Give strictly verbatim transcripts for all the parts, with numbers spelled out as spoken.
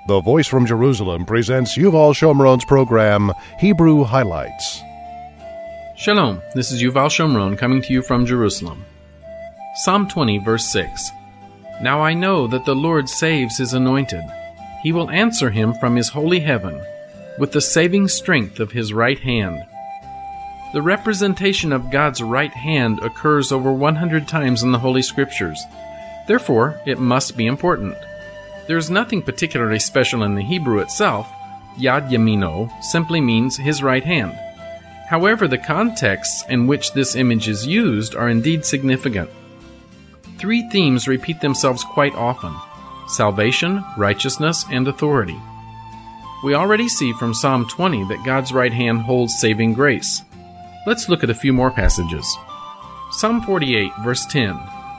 The Voice from Jerusalem presents Yuval Shomron's program, Hebrew Highlights. Shalom, this is Yuval Shomron coming to you from Jerusalem. Psalm twenty, verse six. Now I know that the Lord saves His anointed. He will answer him from His holy heaven, with the saving strength of His right hand. The representation of God's right hand occurs over one hundred times in the Holy Scriptures. Therefore, it must be important. There is nothing particularly special in the Hebrew itself. Yad Yamino simply means His right hand. However, the contexts in which this image is used are indeed significant. Three themes repeat themselves quite often: salvation, righteousness, and authority. We already see from Psalm twenty that God's right hand holds saving grace. Let's look at a few more passages. Psalm forty-eight, verse ten.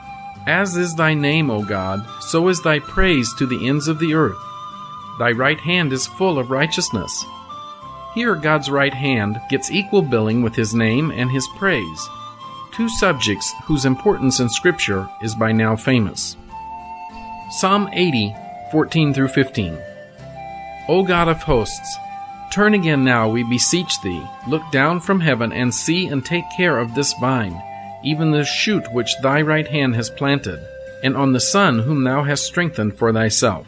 As is thy name, O God, so is thy praise to the ends of the earth. Thy right hand is full of righteousness. Here God's right hand gets equal billing with His name and His praise, two subjects whose importance in Scripture is by now famous. Psalm eighty, fourteen through fifteen. O God of hosts, turn again now, we beseech Thee. Look down from heaven and see and take care of this vine, even the shoot which Thy right hand has planted, and on the Son whom Thou hast strengthened for Thyself.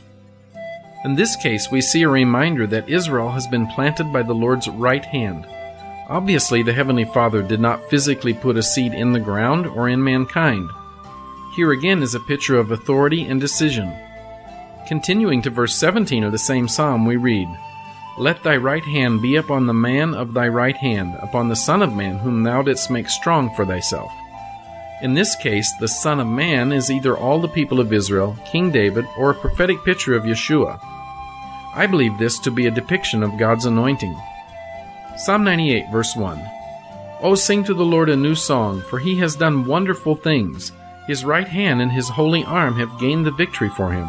In this case, we see a reminder that Israel has been planted by the Lord's right hand. Obviously, the Heavenly Father did not physically put a seed in the ground or in mankind. Here again is a picture of authority and decision. Continuing to verse seventeen of the same psalm, we read, Let Thy right hand be upon the man of Thy right hand, upon the Son of Man whom Thou didst make strong for Thyself. In this case, the Son of Man is either all the people of Israel, King David, or a prophetic picture of Yeshua. I believe this to be a depiction of God's anointing. Psalm ninety-eight, verse one. O sing to the Lord a new song, for He has done wonderful things. His right hand and His holy arm have gained the victory for Him.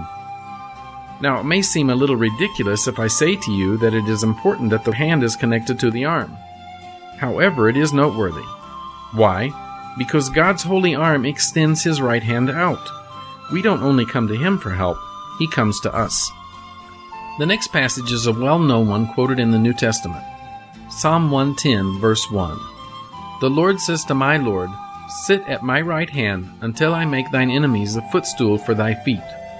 Now, it may seem a little ridiculous if I say to you that it is important that the hand is connected to the arm. However, it is noteworthy. Why? Because God's holy arm extends His right hand out. We don't only come to Him for help, He comes to us. The next passage is a well-known one quoted in the New Testament. Psalm one ten, verse one. The Lord says to my Lord, Sit at my right hand until I make thine enemies a footstool for thy feet.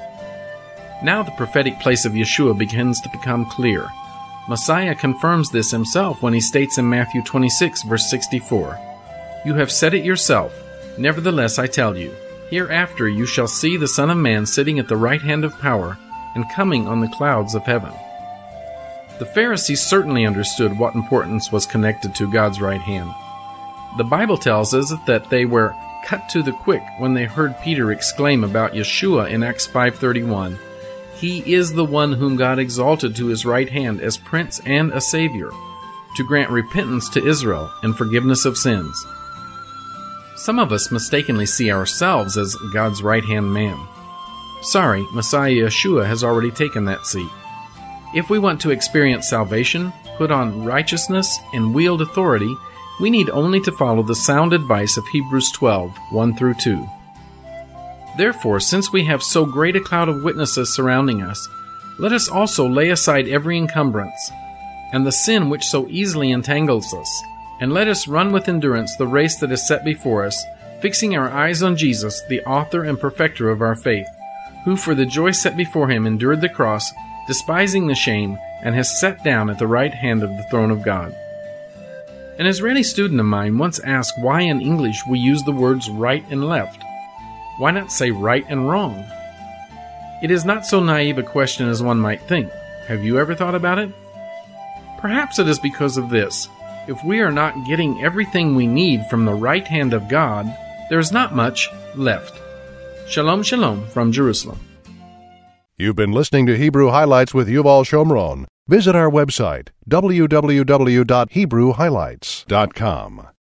Now the prophetic place of Yeshua begins to become clear. Messiah confirms this Himself when He states in Matthew twenty-six, verse sixty-four, You have said it yourself, nevertheless I tell you, hereafter you shall see the Son of Man sitting at the right hand of power and coming on the clouds of heaven. The Pharisees certainly understood what importance was connected to God's right hand. The Bible tells us that they were cut to the quick when they heard Peter exclaim about Yeshua in Acts five thirty-one, He is the one whom God exalted to His right hand as Prince and a Savior, to grant repentance to Israel and forgiveness of sins. Some of us mistakenly see ourselves as God's right-hand man. Sorry, Messiah Yeshua has already taken that seat. If we want to experience salvation, put on righteousness, and wield authority, we need only to follow the sound advice of Hebrews twelve, one through two. Therefore, since we have so great a cloud of witnesses surrounding us, let us also lay aside every encumbrance, and the sin which so easily entangles us, and let us run with endurance the race that is set before us, fixing our eyes on Jesus, the author and perfecter of our faith, who for the joy set before Him endured the cross, despising the shame, and has sat down at the right hand of the throne of God. An Israeli student of mine once asked why in English we use the words right and left. Why not say right and wrong? It is not so naive a question as one might think. Have you ever thought about it? Perhaps it is because of this. If we are not getting everything we need from the right hand of God, there is not much left. Shalom, shalom from Jerusalem. You've been listening to Hebrew Highlights with Yuval Shomron. Visit our website, w w w dot hebrew highlights dot com.